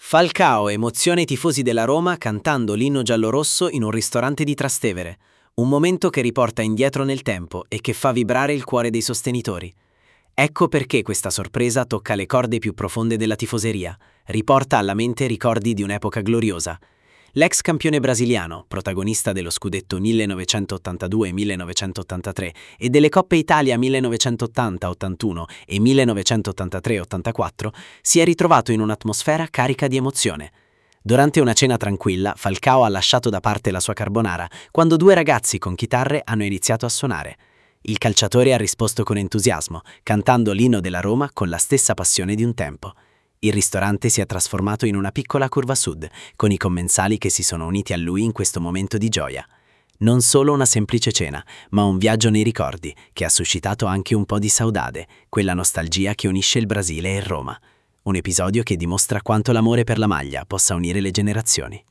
Falcao emoziona i tifosi della Roma cantando l'inno giallorosso in un ristorante di Trastevere, un momento che riporta indietro nel tempo e che fa vibrare il cuore dei sostenitori. Ecco perché questa sorpresa tocca le corde più profonde della tifoseria, riporta alla mente ricordi di un'epoca gloriosa. L'ex campione brasiliano, protagonista dello scudetto 1982-1983 e delle Coppe Italia 1980-81 e 1983-84, si è ritrovato in un'atmosfera carica di emozione. Durante una cena tranquilla, Falcao ha lasciato da parte la sua carbonara quando due ragazzi con chitarre hanno iniziato a suonare. Il calciatore ha risposto con entusiasmo, cantando l'inno della Roma con la stessa passione di un tempo. Il ristorante si è trasformato in una piccola curva sud, con i commensali che si sono uniti a lui in questo momento di gioia. Non solo una semplice cena, ma un viaggio nei ricordi, che ha suscitato anche un po' di saudade, quella nostalgia che unisce il Brasile e Roma. Un episodio che dimostra quanto l'amore per la maglia possa unire le generazioni.